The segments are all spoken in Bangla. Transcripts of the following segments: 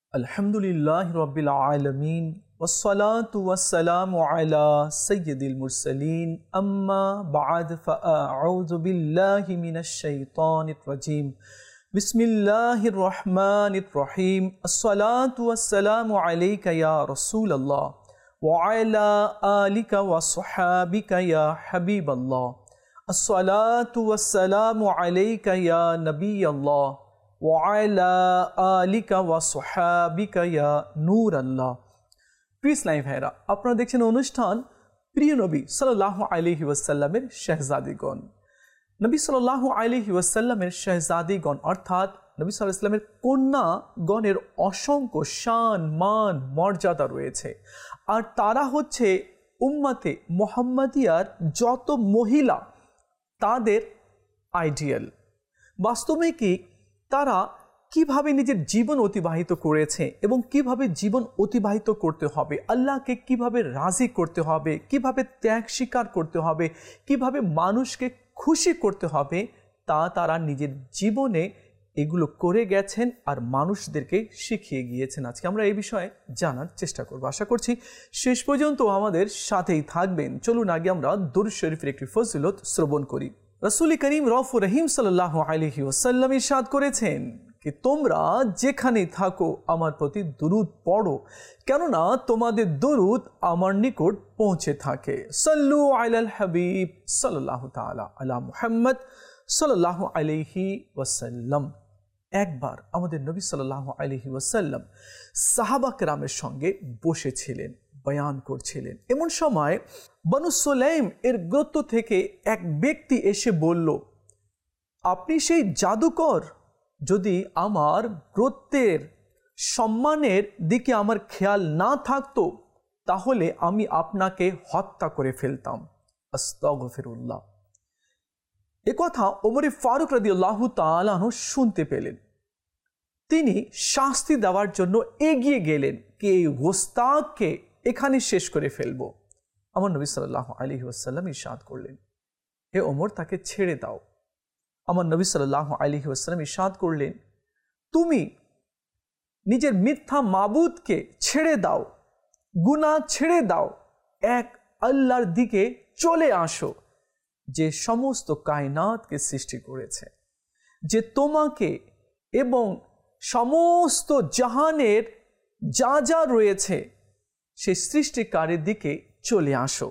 Alhamdulillahi Rabbil Alameen Wassalatu wassalamu ala Sayyidil Mursaleen Amma ba'd fa'a'udhu billahi minash shaitanir rajim Bismillahir Rahmanir Rahim As-salatu wassalamu alayka ya Rasulallah wa ala alika wa sahabika ya Habiballah As-salatu wassalamu alayka ya Nabiyallah ওয়ালা আলিকা ওয়া সুহাবিকা ইয়া নূর আল্লাহ। প্রিয় ইসলামী ভাইরা, আপনারা দেখছেন অনুষ্ঠান প্রিয় নবী সাল্লাল্লাহু আলাইহি ওয়াসাল্লামের শাহজাদীগণ। নবী সাল্লাল্লাহু আলাইহি ওয়াসাল্লামের শাহজাদীগণ অর্থাৎ নবী সাল্লাল্লাহু আলাইহি ওয়াসাল্লামের কন্যাগণের অসংখ্য শান মান মর্যাদা রয়েছে, আর তারা হচ্ছে উম্মতে মুহাম্মাদিয়ার যত মহিলা তাদের আইডিয়াল। বাস্তবে কি তারা কিভাবে নিজের জীবন অতিবাহিত করেছে এবং কিভাবে জীবন অতিবাহিত করতে হবে, আল্লাহকে কিভাবে রাজি করতে হবে, কিভাবে ত্যাগ স্বীকার করতে হবে, কিভাবে মানুষকে খুশি করতে হবে, তা তারা নিজের জীবনে এগুলো করে গেছেন আর মানুষদেরকে শিখিয়ে গিয়েছেন। আজকে আমরা এই বিষয়ে জানার চেষ্টা করব। আশা করছি শেষ পর্যন্ত আমাদের সাথেই থাকবেন। চলুন আগে আমরা দুরূদ শরীফের একটি ফজিলত শ্রবণ করি। রাসূল করিম রউফুর রহিম সাল্লাল্লাহু আলাইহি ওয়াসাল্লাম ইরশাদ করেছেন कि তোমরা যেখানে থাকো আমার প্রতি দুরূদ পড়ো, কেননা তোমাদের দুরূদ আমার নিকট পৌঁছে থাকে। সাল্লু আলাল হাবিব সাল্লাল্লাহু তাআলা আলা মুহাম্মদ সাল্লাল্লাহু আলাইহি ওয়াসাল্লাম। একবার আমাদের নবী সাল্লাল্লাহু আলাইহি ওয়াসাল্লাম সাহাবা কেরামের সঙ্গে বসেছিলেন, বয়ান করছিলেন। এমন সময় বনু সুলাইম এর গোত্র থেকে এক ব্যক্তি এসে বলল, আপনি সেই জাদুকর? যদি আমার গোত্রের সম্মানের দিকে আমার খেয়াল না থাকতো তাহলে আমি আপনাকে হত্যা করে ফেলতাম। আস্তাগফিরুল্লাহ। এ কথা ওমর ফারুক রাদিয়াল্লাহু তাআলা আনহু শুনতে পেলেন। তিনি শাস্তি দেওয়ার জন্য এগিয়ে গেলেন কি এই গোস্তাককে এখানে শেষ করে ফেলবো। আমার নবী সাল্লাল্লাহু আলাইহি ওয়াসাল্লাম ইরশাদ করলেন, হে ওমর, তাকে ছেড়ে দাও। আমার নবী সাল্লাল্লাহু আলাইহি ওয়াসাল্লাম ইরশাদ করলেন, তুমি নিজের মিথ্যা মাবুদকে ছেড়ে দাও, গুনাহ ছেড়ে দাও, এক আল্লাহর দিকে চলে আসো যে সমস্ত কায়নাতকে সৃষ্টি করেছে, যে তোমাকে এবং সমস্ত জাহানের যা যা রয়েছে সেই সৃষ্টিকারের দিকে চলে আসো।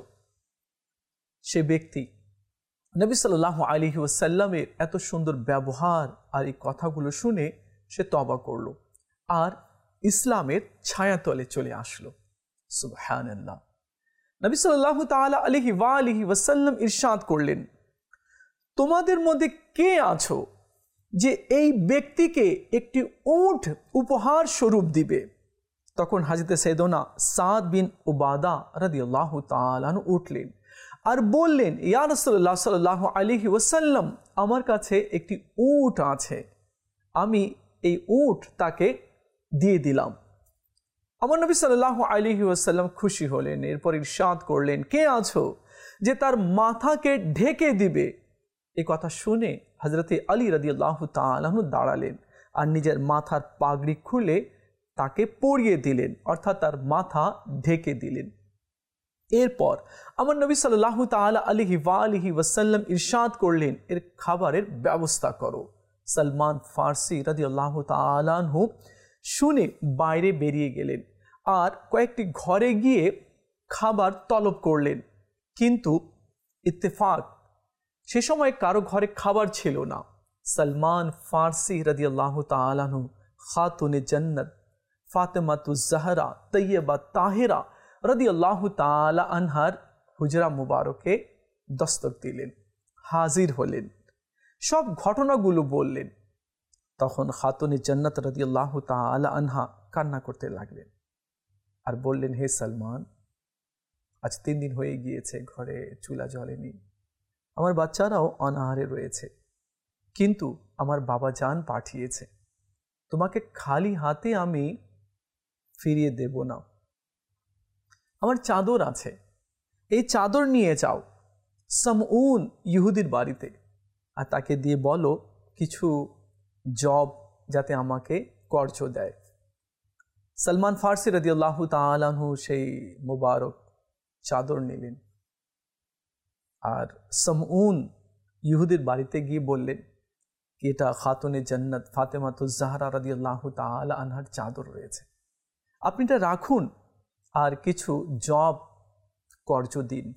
সে ব্যক্তি নবী সাল্লাল্লাহু আলাইহি ওয়াসাল্লামের এত সুন্দর ব্যবহার আর এই কথাগুলো শুনে সে তওবা করলো আর ইসলামের ছায়াতলে চলে আসলো। সুবহানাল্লাহ। নবী সাল্লাল্লাহু তাআলা আলাইহি ওয়াসাল্লাম ইরশাদ করলেন, তোমাদের মধ্যে কে আছো যে এই ব্যক্তিকে একটি উট উপহার স্বরূপ দিবে? তখন হযরত সাইয়েদনা সাদ বিন উবাদা রাদিয়াল্লাহু তাআলা আনহু উঠলেন আর বললেন, ইয়া রাসূলুল্লাহ সাল্লাল্লাহু আলাইহি ওয়াসাল্লাম, আমার কাছে একটি উট আছে, আমি এই উট তাকে দিয়ে দিলাম। আমার নবী সাল্লাল্লাহু আলাইহি ওয়াসাল্লাম খুশি হলেন। এরপর ইরশাদ করলেন, কে আছো যে তার মাথাকে ঢেকে দিবে? এই কথা শুনে হযরত আলী রাদিয়াল্লাহু তাআলা আনহু দাঁড়ালেন আর নিজের মাথার পাগড়ি খুলে তাকে পরিয়ে দিলেন, অর্থাৎ তার মাথা ঢেকে দিলেন। এরপর আমার নবী সাল্লাল্লাহু তাআলা আলাইহি ওয়াসাল্লাম ইরশাদ করলেন, এর খাবারের ব্যবস্থা করো। সালমান ফারসি রাদিয়াল্লাহু তাআলা আনহু শুনে বাইরে বেরিয়ে গেলেন আর কয়েকটি ঘরে গিয়ে খাবার তলব করলেন, কিন্তু ইত্তেফাক সে সময় কারো ঘরে খাবার ছিল না। সালমান ফারসি রাদিয়াল্লাহু তাআলা আনহু খাতুনে জান্নাত ফাতেমাতুজ জাহরা তৈয়বা তাহিরা রাদিয়াল্লাহু তাআলা আনহার হুজরা মুবারকে দস্তক দিলেন, হাজির হলেন, সব ঘটনাগুলো বললেন। তখন খাতুনে জান্নাত রাদিয়াল্লাহু তাআলা আনহা কান্না করতে লাগলেন আর বললেন, হে সালমান, আজ 3 দিন হয়ে গিয়েছে, ঘরে চুলা জ্বলেনি, আমার বাচ্চারাও অনাহারে রয়েছে, কিন্তু আমার বাবা জান পাঠিয়েছে, তোমাকে খালি হাতে আমি ফিরিয়ে দেব না। আমার চাদর আছে, এই চাদর নিয়ে যাও সামউন ইহুদির বাড়িতে আর তাকে দিয়ে বলো কিছু জব যাতে আমাকে কর্জ দেয়। সালমান ফার্সি রাদিয়াল্লাহু তাআলা আনহু সেই মুবারক চাদর নিলেন আর সমউন ইহুদির বাড়িতে গিয়ে বললেন কি এটা খাতুনে জান্নাত ফাতেমাতুজ জাহরা রাদিয়াল্লাহু তাআলা আনহার চাদর রয়েছে, আপনি এটা রাখুন আর কিছু জব কর্জ দিন।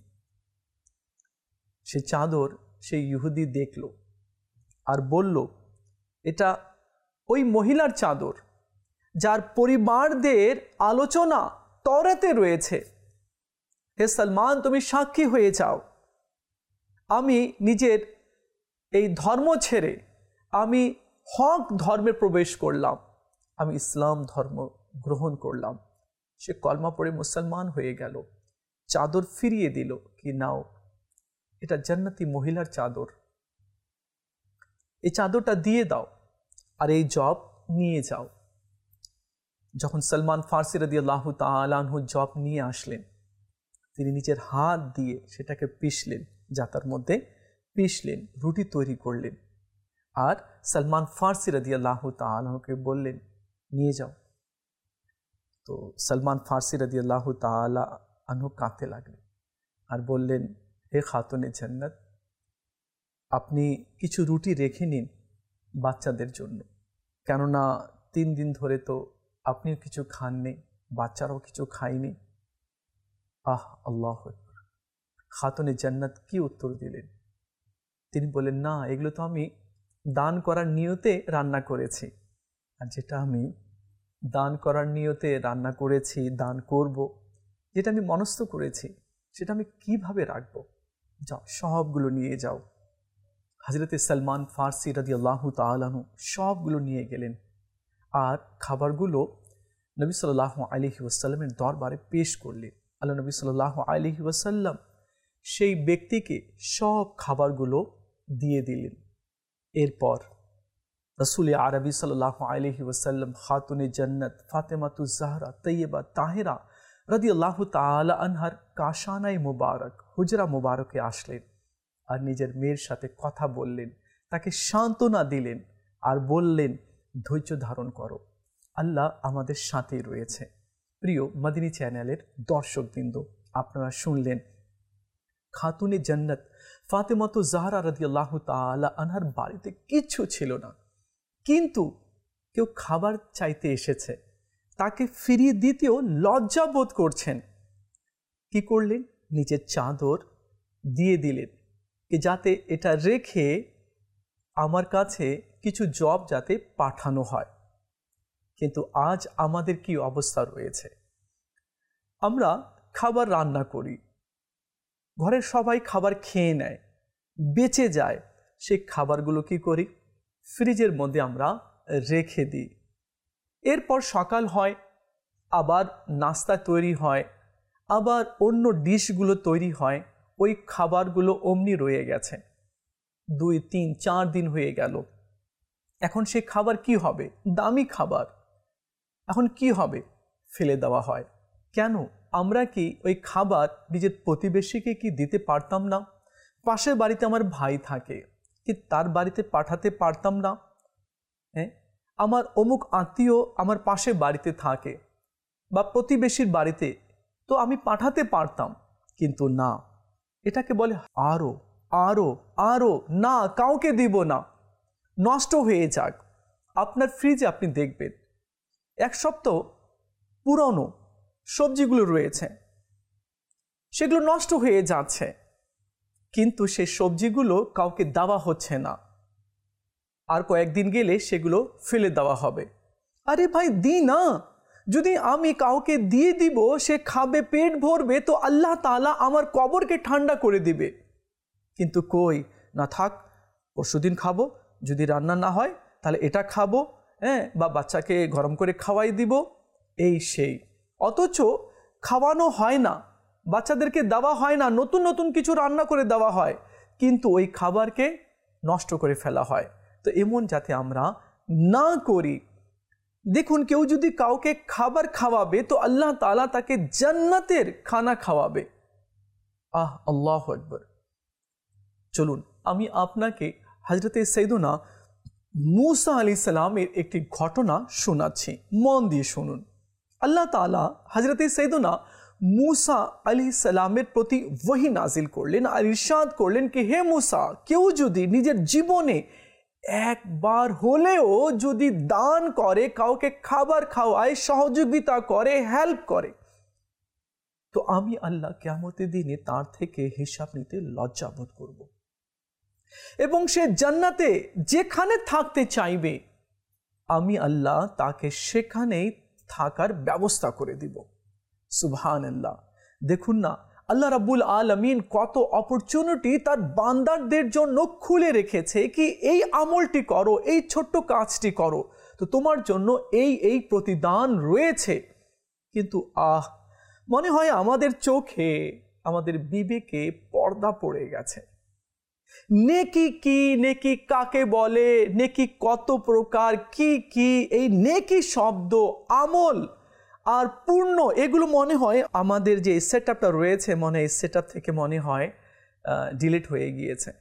সে চাদর সেই ইহুদি দেখল আর বলল এটা ওই মহিলার চাদর যার পরিবারদের আলোচনা তওরাতে রয়েছে। হে সালমান, তুমি সাক্ষী হয়ে যাও, আমি নিজের এই ধর্ম ছেড়ে আমি হক ধর্মে প্রবেশ করলাম, আমি ইসলাম ধর্ম গ্রহণ করলাম। সে কলমা পড়ে মুসলমান হয়ে গেল, চাদর ফিরিয়ে দিল কি নাও, এটা জান্নাতি মহিলার চাদর, এই চাদরটা দিয়ে দাও আর এই জব নিয়ে যাও। যখন সালমান ফার্সি রাদিয়াল্লাহু তাআলা আনহু জব নিয়ে আসলেন, তিনি নিজের হাত দিয়ে সেটাকে পিষলেন, জাতার মধ্যে পিষলেন, রুটি তৈরি করলেন আর সালমান ফার্সি রাদিয়াল্লাহু তাআলা আনহুকে বললেন নিয়ে যাও। তো সালমান ফার্সি রাদিয়াল্লাহু তাআলা আনহু কাঁদতে লাগলেন আর বললেন হে খাতুনে জান্নাত, আপনি কিছু রুটি রেখে নিন বাচ্চাদের জন্য, কেননা 3 দিন ধরে তো আপনিও কিছু খাননি, বাচ্চারাও কিছু খায়নি। আল্লাহু আকবার! খাতুনে জান্নাত কি উত্তর দিলেন? তিনি বলেন না, এগুলো তো আমি দান করার নিয়তে রান্না করেছি, আর যেটা আমি দান করার নিয়তে রান্না করেছি, দান করব, যেটা আমি মনস্থ করেছি সেটা আমি কিভাবে রাখবো? যাও, সবগুলো নিয়ে যাও। হযরতে সালমান ফার্সি রাদিয়াল্লাহু তাআলা আনহু সবগুলো নিয়ে গেলেন আর খাবারগুলো নবী সাল্লাল্লাহু আলাইহি ওয়াসাল্লামের দরবারে পেশ করলেন। আল্লাহ নবী সাল্লাল্লাহু আলাইহি ওয়াসাল্লাম সেই ব্যক্তিকে সব খাবারগুলো দিয়ে দিলেন। এরপর রাসূল আরবি সাল্লাল্লাহু আলাইহি ওয়াসাল্লাম খাতুনে জান্নাত ফাতেমাতুজ জাহরা তাইয়্যিবা তাহেরা রাদিয়াল্লাহু তাআলা আনহার কাশানায়ে মুবারক হুজরা মুবারকে আসলেন আর নিজের মেয়ের সাথে কথা বললেন, তাকে সান্ত্বনা দিলেন আর বললেন ধৈর্য ধারণ করো, আল্লাহ আমাদের সাথেই রয়েছে। প্রিয় মাদিনী চ্যানেলের দর্শকবৃন্দ, আপনারা শুনলেন খাতুনে জান্নাত ফাতেমাতুজ জাহরা রাদিয়াল্লাহু তাআলা আনহার বাড়িতে কিচ্ছু ছিল না, কিন্তু কেউ খাবার চাইতে এসেছে, তাকে ফিরিয়ে দিতেও লজ্জা বোধ করছেন। কি করলেন? নিজের চাদর দিয়ে দিলেন কি যাতে এটা রেখে আমার কাছে কিছু জব যাতে পাঠানো হয়। কিন্তু আজ আমাদের কি অবস্থা রয়েছে? আমরা খাবার রান্না করি, ঘরের সবাই খাবার খেয়ে নেয়, বেঁচে যায়, সেই খাবারগুলো কি করি? ফ্রিজের মধ্যে আমরা রেখে দিই। এরপর সকাল হয়, আবার নাস্তা তৈরি হয়, আবার অন্য ডিশগুলো তৈরি হয়, ওই খাবারগুলো অমনি রয়ে গেছে, 2, 3, 4 দিন হয়ে গেল। এখন সেই খাবার কি হবে? দামি খাবার, এখন কি হবে? ফেলে দেওয়া হয়। কেন? আমরা কি ওই খাবার নিজের প্রতিবেশীকে কি দিতে পারতাম না? পাশের বাড়িতে আমার ভাই থাকে, কি তার বাড়িতে পাঠাতে পারতাম না? হ্যাঁ, আমার অমুক আত্মীয় আমার পাশে বাড়িতে থাকে বা প্রতিবেশীর বাড়িতে, তো আমি পাঠাতে পারতাম, কিন্তু না, এটাকে বলে আরো আরো আরো, না কাউকে দিব না, নষ্ট হয়ে যাক। আপনার ফ্রিজে আপনি দেখবেন 1 সপ্তাহ পুরনো সবজিগুলো রয়েছে, সেগুলো নষ্ট হয়ে যাচ্ছে, কিন্তু সেই সবজিগুলো কাউকে দেওয়া হচ্ছে না, আর কয়েকদিন গেলে সেগুলো ফেলে দেওয়া হবে। আরে ভাই দি না, যদি আমি কাউকে দিয়ে দিব, সে খাবে, পেট ভরবে, তো আল্লাহ তাআলা আমার কবরকে ঠান্ডা করে দিবে। কিন্তু কই না, থাক পরশুদিন খাবো, যদি রান্না না হয় তাহলে এটা খাবো, হ্যাঁ, বা বাচ্চাকে গরম করে খাওয়াই দিব, এই সেই। অথচ খাওয়ানো হয় না, বাচ্চাদেরকে দেওয়া হয় না, নতুন নতুন কিছু রান্না করে দেওয়া হয়, কিন্তু ওই খাবারকে নষ্ট করে ফেলা হয়। তো এমন যাতে আমরা না করি। দেখুন, কেউ যদি কাউকে খাবার খাওয়াবে তো আল্লাহ তাআলা তাকে জান্নাতের খানা খাওয়াবে। আল্লাহু আকবার। চলুন আমি আপনাকে হযরতে সাইয়্যিদুনা মূসা আলাইহিস সালামের একটি ঘটনা শোনাচ্ছি, মন দিয়ে শুনুন। আল্লাহ তাআলা হযরত সৈয়দনা मूसा আলাইহিসসালামের প্রতি ওহী নাজিল করলেন আর ইরশাদ করলেন কি হে मूसा কেউ যদি নিজের জীবনে একবার হলেও যদি দান করে, কাউকে খাবার খাওয়ায়, সহযোগিতা করে, হেল্প করে, তো আমি আল্লাহ কিয়ামতের দিনে তার থেকে হিসাব নিতে লজ্জাবোধ করব এবং সে জান্নাতে যেখানে থাকতে চাইবে আমি আল্লাহ তাকে সেখানেই থাকার ব্যবস্থা করে দিব। সুবহানাল্লাহ। দেখুন না আল্লাহ রাব্বুল আলামিন কত অপরচুনিটি তার বান্দারদের জন্য খুলে রেখেছে কি এই আমলটি করো, এই ছোট্ট কাজটি করো, তো তোমার জন্য এই প্রতিদান রয়েছে। কিন্তু মনে হয় আমাদের চোখে, আমাদের বিবেকে পর্দা পড়ে গেছে। নেকি কি, নেকি কাকে বলে, নেকি কত প্রকার, কি কি এই নেকি শব্দ, আমল আর পূর্ণ, এগুলো মনে হয় আমাদের যে সেটআপটা রয়েছে মনে এই সেটআপ থেকে মনে হয় ডিলিট হয়ে গিয়েছে।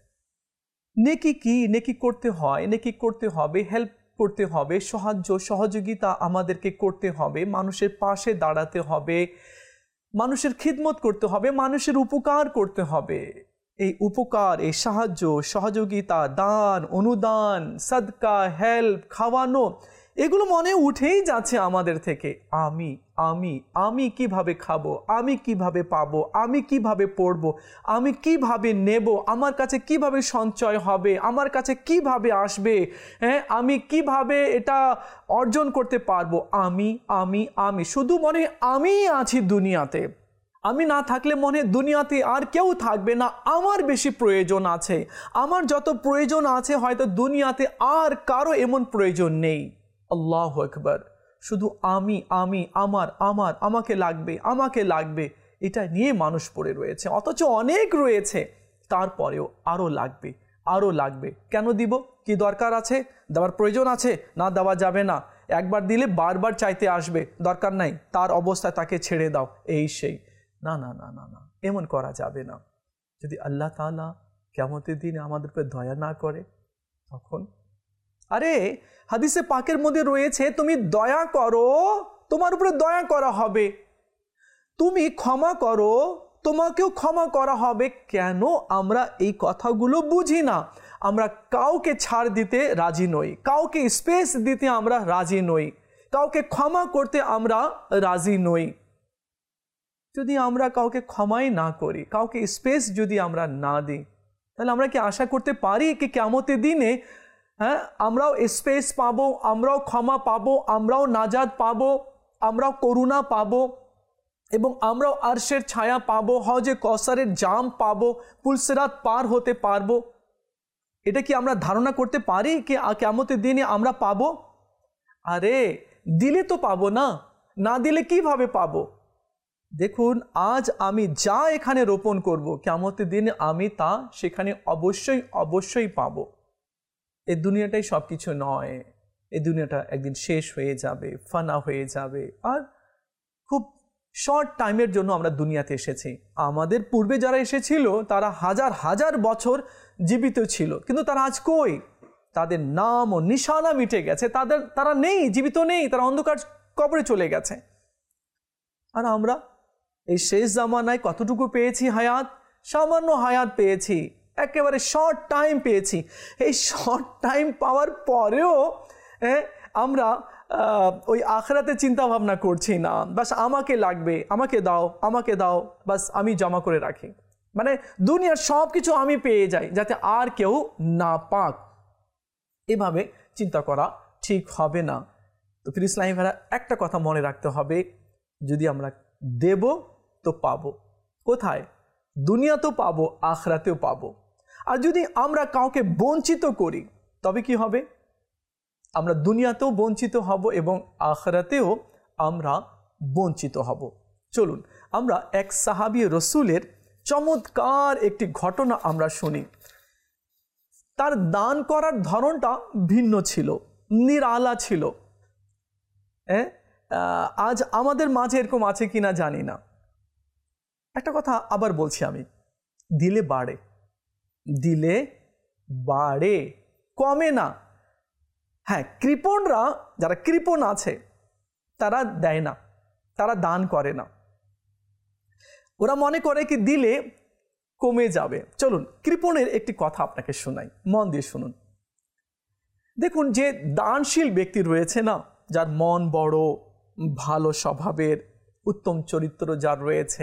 নেকি কি, নেকি করতে হয়, নেকি করতে হবে, হেল্প করতে হবে, সহযোগিতা আমাদেরকে করতে হবে, মানুষের পাশে দাঁড়াতে হবে, মানুষের খিদমত করতে হবে, মানুষের উপকার করতে হবে। এই উপকার, এই সাহায্য, সহযোগিতা, দান, অনুদান, সাদকা, হেল্প, খাওয়ানো, এগুলো মনে উঠেই যাচ্ছে আমাদের থেকে। আমি আমি আমি কিভাবে খাবো, আমি কিভাবে পাবো, আমি কিভাবে পড়বো, আমি কিভাবে নেব, আমার কাছে কিভাবে সঞ্চয় হবে, আমার কাছে কিভাবে আসবে, হ্যাঁ আমি কিভাবে এটা অর্জন করতে পারবো। আমি আমি আমি শুধু মনে আমি আছি দুনিয়াতে, আমি না থাকলে মনে দুনিয়াতে আর কেউ থাকবে না, আমার বেশি প্রয়োজন আছে, আমার যত প্রয়োজন আছে হয়তো দুনিয়াতে আর কারো এমন প্রয়োজন নেই। আল্লাহু আকবার। শুধু আমি আমি আমার আমার আমাকে লাগবে, আমাকে লাগবে, এটা নিয়ে মানুষ পড়ে রয়েছে। অথচ অনেক রয়েছে, তারপরেও আরও লাগবে, আরও লাগবে। কেন দিব? কি দরকার আছে? দেওয়ার প্রয়োজন আছে? না, দেওয়া যাবে না। একবার দিলে বারবার চাইতে আসবে, দরকার নাই, তার অবস্থায় তাকে ছেড়ে দাও, এই সেই। না না না না না, এমন করা যাবে না। যদি আল্লাহ তাআলা কিয়ামতের দিনে আমাদের উপরে দয়া না করে তখন, আরে হাদিসে পাকের মধ্যে রয়েছে তুমি দয়া করো তোমার উপরে দয়া করা হবে, তুমি ক্ষমা করো তোমাকেও ক্ষমা করা হবে। কেন আমরা এই কথাগুলো বুঝি না? আমরা কাউকে ছাড় দিতে রাজি নই, কাউকে স্পেস দিতে আমরা রাজি নই, কাউকে ক্ষমা করতে আমরা রাজি নই। যদি আমরা কাউকে ক্ষমাই না করি, কাউকে স্পেস যদি আমরা না দিই, তাহলে আমরা কি আশা করতে পারি কি কিয়ামতের দিনে হ্যাঁ আমরাও স্পেস পাবো, আমরাও ক্ষমা পাবো, আমরাও নাজাত পাবো, আমরাও করুণা পাবো এবং আমরাও আরশের ছায়া পাবো, হজে কওসারের জাম পাবো, পুলসিরাত পার হতে পারবো? এটা কি আমরা ধারণা করতে পারি কি কিয়ামতের দিনে আমরা পাবো? আরে দিলে তো পাবো না, না দিলে কিভাবে পাবো? দেখুন আজ আমি যা এখানে রোপণ করব, কিয়ামতের দিনে আমি তা সেখানে অবশ্যই অবশ্যই পাবো। এই দুনিয়াটাই সব কিছু নয়, এই দুনিয়াটা একদিন শেষ হয়ে যাবে, ফানা হয়ে যাবে। আর খুব শর্ট টাইমের জন্য আমরা দুনিয়াতে এসেছি। আমাদের পূর্বে যারা এসেছিল তারা হাজার হাজার বছর জীবিত ছিল, কিন্তু তারা আজ কই? তাদের নাম ও নিশানা মিটে গেছে, তারা নেই, জীবিত নেই, তারা অন্ধকার কবরে চলে গেছে। আর আমরা এই শেষ জামানায় কতটুকু পেয়েছি হায়াত? সামান্য হায়াত পেয়েছি, একেবারে শর্ট টাইম পেয়েছি। এই শর্ট টাইম পাওয়ার পরেও আমরা ওই আখিরাতে চিন্তা ভাবনা করছি না, বাস আমাকে লাগবে, আমাকে দাও, আমাকে দাও, বাস আমি জমা করে রাখি, মানে দুনিয়ার সব কিছু আমি পেয়ে যাই যাতে আর কেউ না পাক। এভাবে চিন্তা করা ঠিক হবে না। তো প্রিয় ইসলামী ভাইরা, একটা কথা মনে রাখতে হবে, যদি আমরা দেব তো পাবো। কোথায়? দুনিয়াতেও পাবো, আখিরাতেও পাবো। আর যদি আমরা কাউকে বঞ্চিত করি তবে কি হবে? আমরা দুনিয়াতেও বঞ্চিত হব এবং আখিরাতেও আমরা বঞ্চিত হব। চলুন আমরা এক সাহাবী রসুলের চমৎকার একটি ঘটনা আমরা শুনি। তার দান করার ধরনটা ভিন্ন ছিল, নিরালা ছিল। আজ আমাদের মাঝে এরকম আছে কিনা জানি না। একটা কথা আবার বলছি আমি, দিলে বাড়ে, দিলে বাড়ে, কমে না। হ্যাঁ, কৃপণরা, যারা কৃপণ আছে তারা দেয় না, তারা দান করে না। ওরা মনে করে কি দিলে কমে যাবে। চলুন কৃপণের একটি কথা আপনাকে শোনাই, মন দিয়ে শুনুন। দেখুন, যে দানশীল ব্যক্তি রয়েছে না, যার মন বড় ভালো স্বভাবের, উত্তম চরিত্র যার রয়েছে,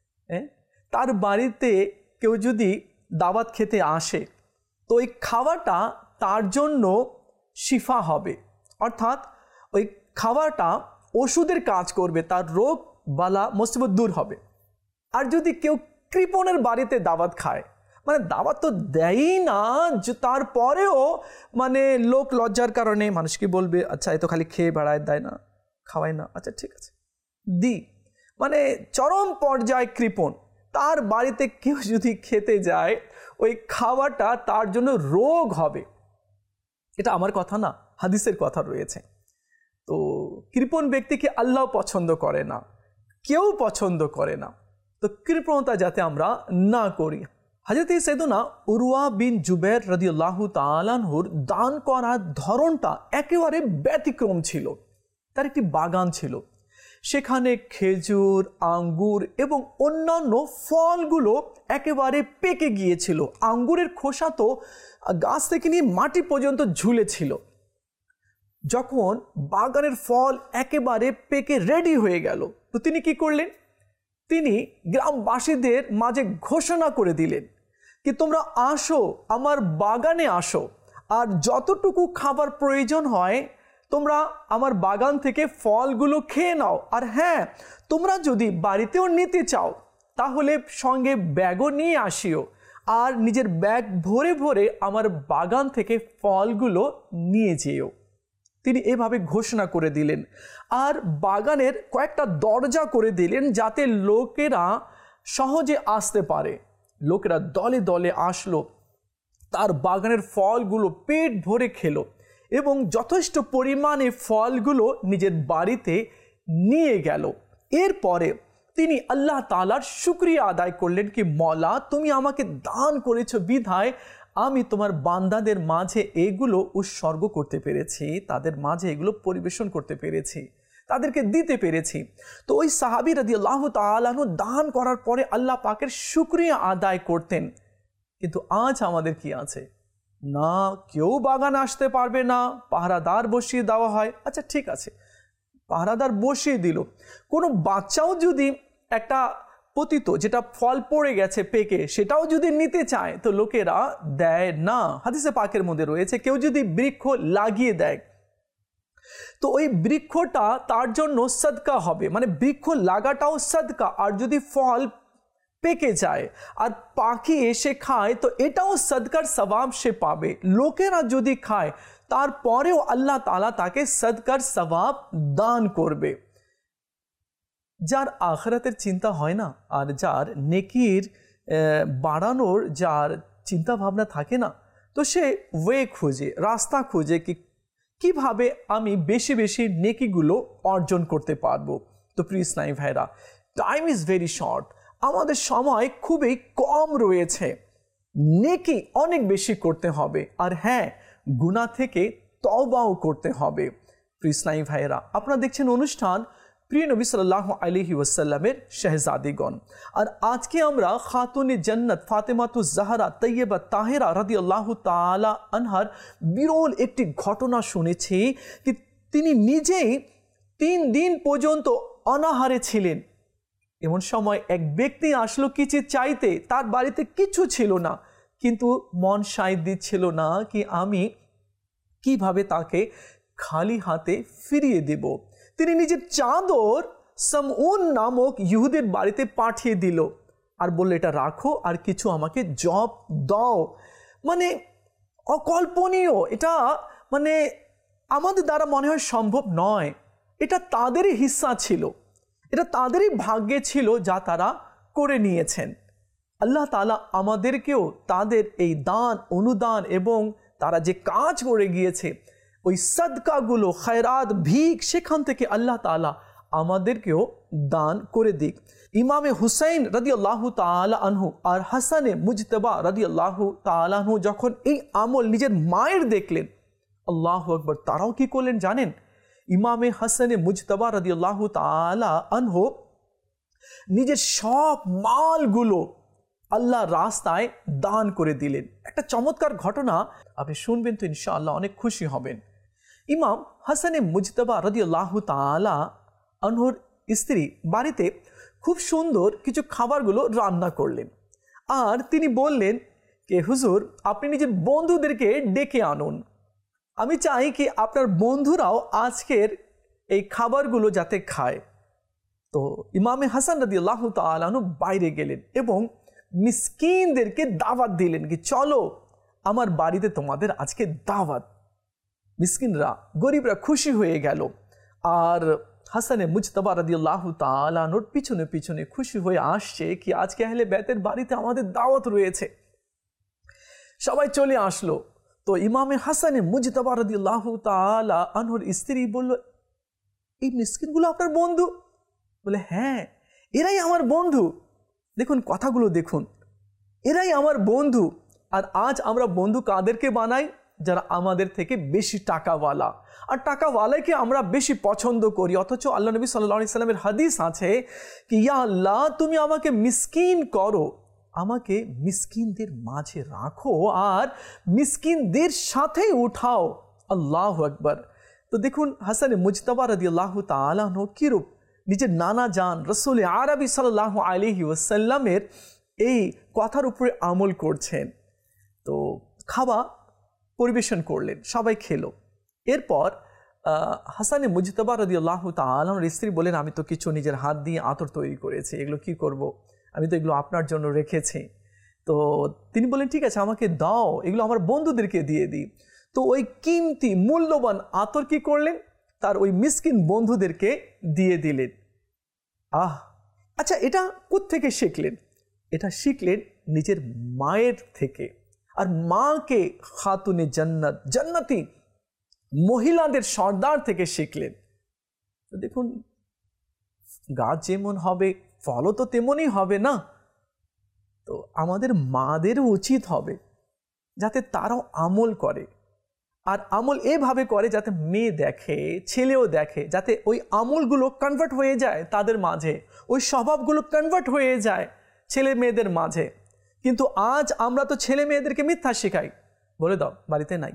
তার বাড়িতে কেউ যদি দাওয়াত খেতে আসে, তো ওই খাওয়াটা তার জন্য শিফা হবে, অর্থাৎ ওই খাওয়াটা ওষুধের কাজ করবে, তার রোগ বালা মুসিবত দূর হবে। আর যদি কেউ কৃপণের বাড়িতে দাওয়াত খায়, মানে দাওয়াত তো দেয়ই না, তারপরেও মানে লোক লজ্জার কারণে মানুষকে বলবে আচ্ছা এ তো খালি খেয়ে বেড়ায়, দেয় না, খাওয়ায় না, আচ্ছা ঠিক আছে দি, মানে চরম পর্যায়ে কৃপণ। তার বাড়িতে কেউ যদি খেতে যায়, ওই খাওয়াটা তার জন্য রোগ হবে। এটা আমার কথা না, হাদিসের কথা রয়েছে। তো কৃপণ ব্যক্তিকে আল্লাহ পছন্দ করে না, কেউ পছন্দ করে না। তো কৃপণতা যাতে আমরা না করি। হযরত সাইয়েদনা উরওয়া বিন জুবাইর রাদিয়াল্লাহু তাআলা আনহুর দান করার ধরনটা একেবারে ব্যতিক্রম ছিল। তার একটি বাগান ছিল, সেখানে খেজুর, আঙ্গুর এবং অন্যান্য ফলগুলো একেবারে পেকে গিয়েছিল। আঙ্গুরের খোসা তো গাছ থেকে নিয়ে মাটি পর্যন্ত ঝুলেছিল। যখন বাগানের ফল একেবারে পেকে রেডি হয়ে গেল, তো তিনি কি করলেন? তিনি গ্রামবাসীদের মাঝে ঘোষণা করে দিলেন কি তোমরা আসো, আমার বাগানে আসো, আর যতটুকু খাবার প্রয়োজন হয় তোমরা আমার বাগান থেকে ফলগুলো খেয়ে নাও। আর হ্যাঁ, তোমরা যদি বাড়িতেও নিতে চাও তাহলে সঙ্গে ব্যাগও নিয়ে আসিও, আর নিজের ব্যাগ ভরে ভরে আমার বাগান থেকে ফলগুলো নিয়ে যেও। তিনি এভাবে ঘোষণা করে দিলেন। আর বাগানের কয়েকটা দরজা করে দিলেন যাতে লোকেরা সহজে আসতে পারে। লোকেরা দলে দলে আসলো, তার বাগানের ফলগুলো পেট ভরে খেলো এবং যথেষ্ট পরিমাণে ফলগুলো নিজের বাড়িতে নিয়ে গেল। এরপরে তিনি আল্লাহ তাআলার শুকরিয়া আদায় করলেন কি মওলা, তুমি আমাকে দান করেছো বিধায় আমি তোমার বান্দাদের মাঝে এগুলো উৎসর্গ করতে পেরেছি, তাদের মাঝে এগুলো পরিবেশন করতে পেরেছি, তাদেরকে দিতে পেরেছি। তো ওই সাহাবী রাদিয়াল্লাহু তাআলা আনহু দান করার পরে আল্লাহ পাকের শুকরিয়া আদায় করতেন। কিন্তু আজ আমাদের কি আছে? না, কেউ বাগানে আসতে পারবে না, পাহারাদার বসিয়ে দেওয়া হয়। আচ্ছা ঠিক আছে, পাহারাদার বসিয়ে দিল। কোনো বাচ্চাও যদি একটা পতিত যেটা ফল পড়ে গেছে পেকে, সেটাও যদি নিতে চায় তো লোকেরা দেয় না। হাদিসে পাকের মধ্যে রয়েছে কেউ যদি বৃক্ষ লাগিয়ে দেয় তো ওই বৃক্ষটা তার জন্য সদকা হবে, মানে বৃক্ষ লাগাটাও সদকা। আর যদি ফল পেকে যায় আর পাখি এসে খায় তো এটাও সদকার সওয়াব সে পাবে। লোকেরা যদি খায় তারপরেও আল্লাহ তাআলা তাকে সদকার সওয়াব দান করবে। যার আখিরাতের চিন্তা হয় না আর যার নেকির বাড়ানোর যার চিন্তা ভাবনা থাকে না, তো সে ওয়ে খুঁজে, রাস্তা খুঁজে কি কিভাবে আমি বেশি বেশি নেকিগুলো অর্জন করতে পারবো। তো প্রিয় ইসলামী ভাইরা, টাইম ইজ ভেরি শর্ট, আমাদের সময় খুবই কম রয়েছে। নেকি অনেক বেশি করতে হবে, আর হ্যাঁ, গুনাহ থেকে তওবাও করতে হবে। প্রিয় ইসলামী ভাইরা, আপনারা দেখছেন অনুষ্ঠান প্রিয় নবী সাল্লাল্লাহু আলাইহি ওয়াসাল্লামের শাহজাদিগণ। আর আজকে আমরা খাতুনে জান্নাত ফাতেমাতুজ জাহরা তৈয়বা তাহেরা রাদিয়াল্লাহু তাআলা আনহার বিরল একটি ঘটনা শুনেছি কি তিনি নিজেই 3 দিন পর্যন্ত অনাহারে ছিলেন। এমন সময় এক ব্যক্তি আসলো কিছু চাইতে, তার বাড়িতে কিছু ছিল না, কিন্তু মন সায় দিচ্ছিল না কি আমি কিভাবে তাকে খালি হাতে ফিরিয়ে দেব। তিনি নিজের চাদর সমউন নামক ইহুদের বাড়িতে পাঠিয়ে দিল আর বলল এটা রাখো আর কিছু আমাকে জব দাও। মানে অকল্পনীয়, এটা মানে আমাদের দ্বারা মনে হয় সম্ভব নয়। এটা তাদেরই হিস্সা ছিল, এটা তাদেরই ভাগ্যে ছিল যা তারা করে নিয়েছেন। আল্লাহ তাআলা আমাদেরকেও তাদের এই দান অনুদান এবং তারা যে কাজ করে গিয়েছে ওই সদকাগুলো, খয়রাত, ভিক, সেখান থেকে আল্লাহ তাআলা আমাদেরকেও দান করে দিক। ইমামে হুসাইন রাদিয়াল্লাহু তাআলা আনহু আর হাসানে মুজতবা রাদিয়াল্লাহু তাআলা আনহু যখন এই আমল নিজের মায়ের দেখলেন, আল্লাহু আকবার, তারাও কি করলেন জানেন? ইমামে হাসানে মুজতবা রাদিয়াল্লাহু তাআলা আনহু নিজের সব মালগুলো আল্লাহর রাস্তায় দান করে দিলেন। একটা চমৎকার ঘটনা, আপনি শুনবেন তো ইনশাআল্লাহ অনেক খুশি হবেন। ইমাম হাসানে মুজতবা রাদিয়াল্লাহু তাআলা আনহুর স্ত্রী বাড়িতে খুব সুন্দর কিছু খাবারগুলো রান্না করলেন, আর তিনি বললেন যে হুজুর, আপনি নিজের বন্ধুদেরকে ডেকে আনুন, আমি চাই কি আপনার বন্ধুরাও আজকের এই খাবারগুলো যাতে খায়। তো ইমামে হাসান রাদিয়াল্লাহু তাআলা আনহু বাইরে গেলেন এবং মিসকিনদেরকে দাওয়াত দিলেন কি চলো আমার বাড়িতে তোমাদের আজকে দাওয়াত। মিসকিনরা, গরিবরা খুশি হয়ে গেল, আর হাসানে মুজতবা রাদিয়াল্লাহু তাআলা আনহুর পিছনে পিছনে খুশি হয়ে আসছে কি আজকে আহলে বাইতের বাড়িতে আমাদের দাওয়াত রয়েছে। সবাই চলে আসলো। তো ইমামে হাসানে মুজতবা রাদিয়াল্লাহু তাআলা আনহুর স্ত্রী বলল, এই মিসকিনগুলো আপনার বন্ধু? বলে হ্যাঁ, এরাই আমার বন্ধু। দেখুন কথাগুলো দেখুন, এরাই আমার বন্ধু। আর আজ আমরা বন্ধু কাদেরকে বানাই? যারা আমাদের থেকে বেশি টাকাওয়ালা, আর টাকাওয়ালাকে আমরা বেশি পছন্দ করি। অথচ আল্লাহ নবী সাল্লাল্লাহু আলাইহি সাল্লামের হাদিস আছে কি ইয়া আল্লাহ, তুমি আমাকে মিসকিন করো, আমাকে মিসকিনদের মাঝে রাখো আর মিসকিনদের সাথেই উঠাও। আল্লাহু আকবার। তো দেখুন হাসানে মুজতবা রাদিয়াল্লাহু তাআলা আনহু কিরূপ নিজের নানা জান রাসূল আরবি সাল্লাল্লাহু আলাইহি ওয়াসাল্লামের এই কথার উপরে আমল করছেন। তো খাওয়া পরিবেশন করলেন, সবাই খেলো। এরপর হাসানে মুজতবা রাদিয়াল্লাহু তাআলা আনহুর স্ত্রী বলেন, আমি তো কিছু নিজের হাত দিয়ে আতর তৈরি করেছি, এগুলো কি করব, আমি তো এগুলো আপনার জন্য রেখেছি। তো তিনি বলেন ঠিক আছে আমাকে দাও, এগুলো আমার বন্ধুদেরকে দিয়ে দিই। তো ওই কিমতি মূল্যবান আতর কি করলেন, তার ওই মিসকিন বন্ধুদেরকে দিয়ে দিলেন। আচ্ছা, এটা কোত্থেকে শিখলেন? এটা শিখলেন নিজের মায়ের থেকে। আর মাকে খাতুনে জান্নাত, জান্নাতি মহিলাদের সর্দার থেকে শিখলেন। তো দেখুন গাছ যেমন হবে ফলও তো তেমনই হবে না। তো আমাদের মাদেরও উচিত হবে যাতে তারাও আমল করে, আর আমল এভাবে করে যাতে মেয়ে দেখে, ছেলেও দেখে, যাতে ওই আমলগুলো কনভার্ট হয়ে যায় তাদের মাঝে, ওই স্বভাবগুলো কনভার্ট হয়ে যায় ছেলে মেয়েদের মাঝে। কিন্তু আজ আমরা তো ছেলে মেয়েদেরকে মিথ্যা শেখাই, বলে দাও বাড়িতে নাই।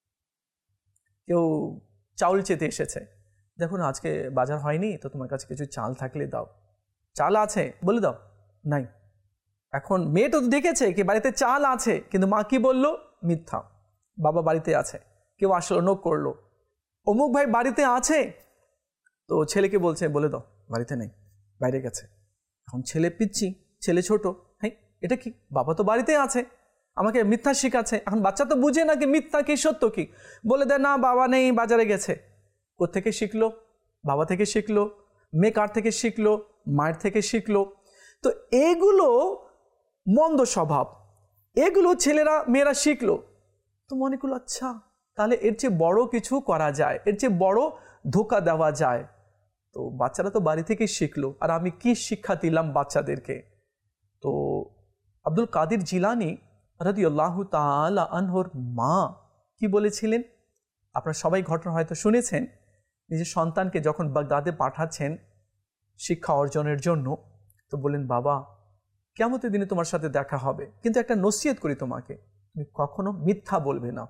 কেউ চাউল চেতে এসেছে, দেখুন আজকে বাজার হয়নি, তো তোমার কাছে কিছু চাল থাকলে দাও। চাল আছে? বলে দাও নাই। এখন মেয়ে তো দেখেছে কি বাড়িতে চাল আছে, কিন্তু মা কি বলল? মিথ্যা। বাবা বাড়িতে আছে, কেউ আসলো, নোক করলো, অমুক ভাই বাড়িতে আছে, তো ছেলেকে বলছে বলে দাও বাড়িতে নেই, বাইরে গেছে। এখন ছেলে পিচ্ছি, ছেলে ছোট, হ্যাঁ এটা কি, বাবা তো বাড়িতে আছে, আমাকে মিথ্যা শিখাচ্ছে। এখন বাচ্চা তো বুঝে না কি মিথ্যা কি সত্য কি, বলে দেয় না বাবা নেই, বাজারে গেছে। কোত্থেকে শিখলো? বাবা থেকে শিখলো। মেয়ে কার থেকে শিখলো? মায়ের থেকে শিখলো। তো এগুলো মন্দ স্বভাব, এগুলো ছেলেরা মেয়েরা শিখলো। তো মনে করলো আচ্ছা তাহলে এর চেয়ে বড় কিছু করা যায়, এর চেয়ে বড় ধোঁকা দেওয়া যায়। তো বাচ্চারা তো বাড়ি থেকে শিখলো, আর আমি কি শিক্ষা দিলাম বাচ্চাদেরকে? তো আব্দুল কাদের জিলানী রাদিয়াল্লাহু তাআলা আনহুর মা কি বলেছিলেন? আপনারা সবাই ঘটনা হয়তো শুনেছেন। নিজের সন্তানকে যখন বাগদাদে পাঠাচ্ছেন শিক্ষা অর্জনের জন্য, তো বলেন বাবা কিয়ামতের দিনে তোমার সাথে দেখা হবে, কিন্তু একটা নসিহত করি তোমাকে, তুমি কখনো মিথ্যা বলবে না।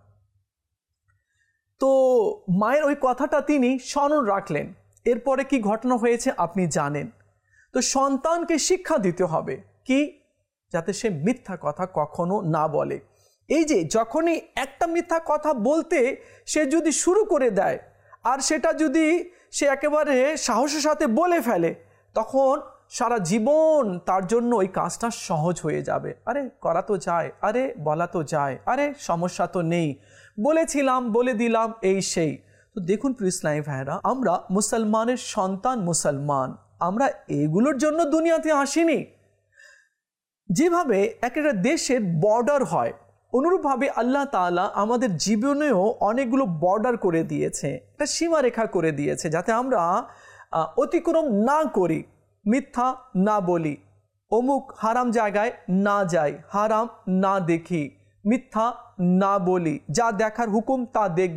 তো মায়ের ওই কথাটা তিনি স্মরণ রাখলেন। এরপরে কি ঘটনা হয়েছে আপনি জানেন। তো সন্তানকে শিক্ষা দিতে হবে কি, যাতে সে মিথ্যা কথা কখনো না বলে। এই যে যখনই একটা মিথ্যা কথা বলতে সে যদি শুরু করে দেয়, আর সেটা যদি সে একেবারে সাহসের সাথে বলে ফেলে, তখন সারা জীবন তার জন্য ওই কাজটা সহজ হয়ে যাবে। আরে করা তো যায়, আরে বলা তো যায়, আরে সমস্যা তো নেই, বলেছিলাম বলে দিলাম, এই সেই। তো দেখুন প্রিয় ইসলামী ভাইরা, আমরা মুসলমানের সন্তান, মুসলমান, আমরা এগুলোর জন্য দুনিয়াতে আসিনি। যেভাবে একটা দেশের বর্ডার হয়, অনুরূপভাবে আল্লাহ তাআলা আমাদের জীবনেও অনেকগুলো বর্ডার করে দিয়েছে, একটা সীমারেখা করে দিয়েছে, যাতে আমরা অতিক্রম না করি, মিথ্যা না বলি, অমুক হারাম জায়গায় না যাই, হারাম না দেখি, মিথ্যা না বলি, যা দেখার হুকুম তা দেখব,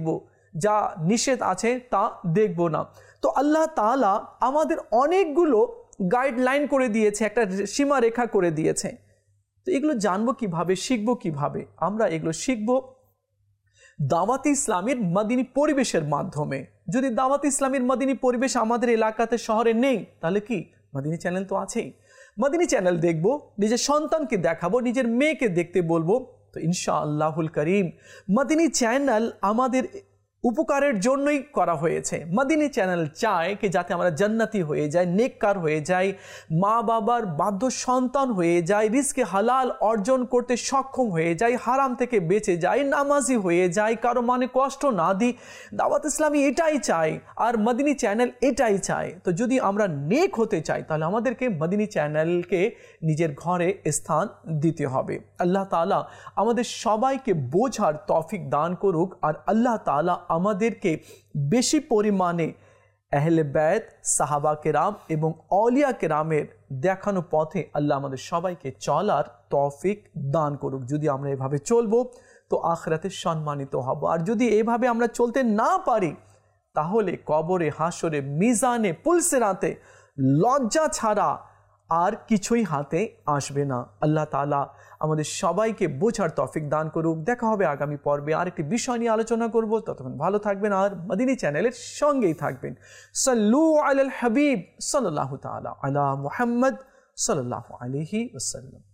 যা নিষেধ আছে তা দেখব না। তো আল্লাহ তাআলা আমাদের অনেকগুলো গাইডলাইন করে দিয়েছে, একটা সীমারেখা করে দিয়েছে। তো এগুলো জানবো কিভাবে, শিখবো কিভাবে? আমরা এগুলো শিখবো দাওয়াত ইসলামের মদিনী পরিবেশের মাধ্যমে। যদি দাওয়াত ইসলামের মদিনী পরিবেশ আমাদের এলাকাতে, শহরে নেই, তাহলে কি মদিনী চ্যানেল তো আছেই। মদিনী চ্যানেল দেখব, নিজের সন্তানকে দেখাবো, নিজের মেয়েকে দেখতে বলবো। তো ইনশাআল্লাহুল করিম মদিনী চ্যানেল আমাদের উপকারের জন্যই করা হয়েছে। মদিনী চ্যানেল চায় কি যাতে আমরা জান্নাতি হয়ে যাই, নেককার হয়ে যাই, মা বাবার বাধ্য সন্তান হয়ে যাই, রিজকে হালাল অর্জন করতে সক্ষম হয়ে যাই, হারাম থেকে বেঁচে যাই, নামাজি হয়ে যাই, কারো মানে কষ্ট না দিই। দাওয়াত ইসলামী এটাই চাই, আর মদিনী চ্যানেল এটাই চায়। তো যদি আমরা নেক হতে চাই তাহলে আমাদেরকে মদিনী চ্যানেলকে নিজের ঘরে স্থান দিতে হবে। আল্লাহ তাআলা আমাদের সবাইকে বোঝার তৌফিক দান করুক, আর আল্লাহ তাআলা আমাদেরকে বেশি পরিমাণে আহলে বাইত, সাহাবা কেরাম এবং আউলিয়া কেরামের দেখানো পথে আল্লাহ আমাদের সবাইকে চলার তৌফিক দান করুক। যদি আমরা এভাবে চলবো তো আখিরাতে সম্মানিত হব, আর যদি এভাবে আমরা চলতে না পারি তাহলে কবরে, হাসরে, মিজানে, পুলসিরাতে লজ্জা ছাড়া আর কিছুই হাতে আসবে না। আল্লাহ তাআলা আমাদের সবাইকে বোঝার তৌফিক দান করুক। দেখা হবে আগামী পর্বে, আরেকটি বিষয় নিয়ে আলোচনা করব। ততক্ষণ ভালো থাকবেন আর মদিনী চ্যানেলের সঙ্গেই থাকবেন। সাল্লু আলাল হাবিব সাল্লাল্লাহু তাআলা আলা মুহাম্মদ সাল্লাল্লাহু আলাইহি ওয়াসাল্লাম।